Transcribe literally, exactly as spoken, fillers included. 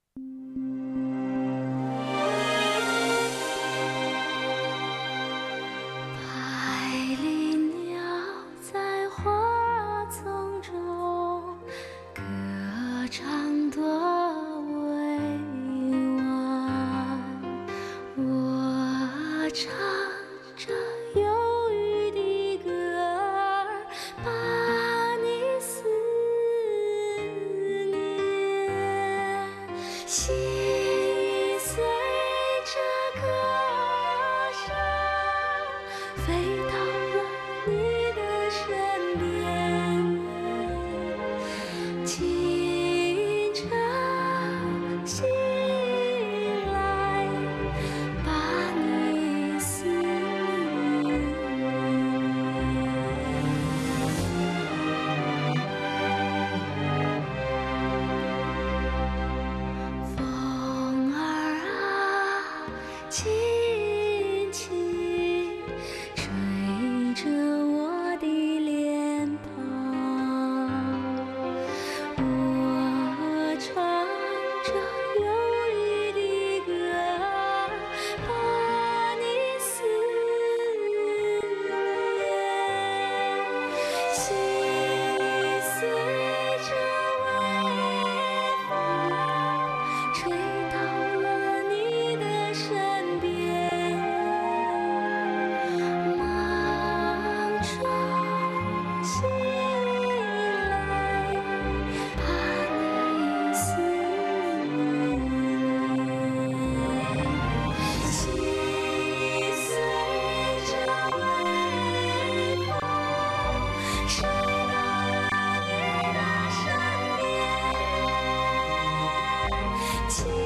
百灵鸟在花丛中歌唱多委婉，我唱着忧郁的歌儿，把你思念，心随着歌声飞到了你的身边，清晨醒来，把你思念。风儿啊，轻轻吹着我的脸庞，我唱着忧郁的歌儿，把你思念，心随着微风吹到了你的身边，梦中醒来，把你思念，心随着微风吹到了你的身边。